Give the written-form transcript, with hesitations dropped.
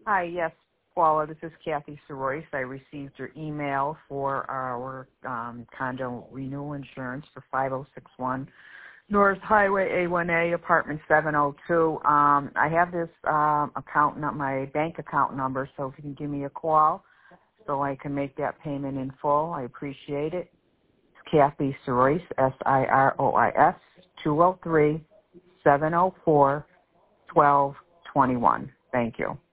Hi, yes, Paula, this is Kathy Soroyce. I received your email for our condo renewal insurance for 5061 North Highway A1A, apartment 702. I have this my bank account number, so if you can give me a call so I can make that payment in full, I appreciate it. It's Kathy Soroyce, SIROIS, 203-704-1221. Thank you.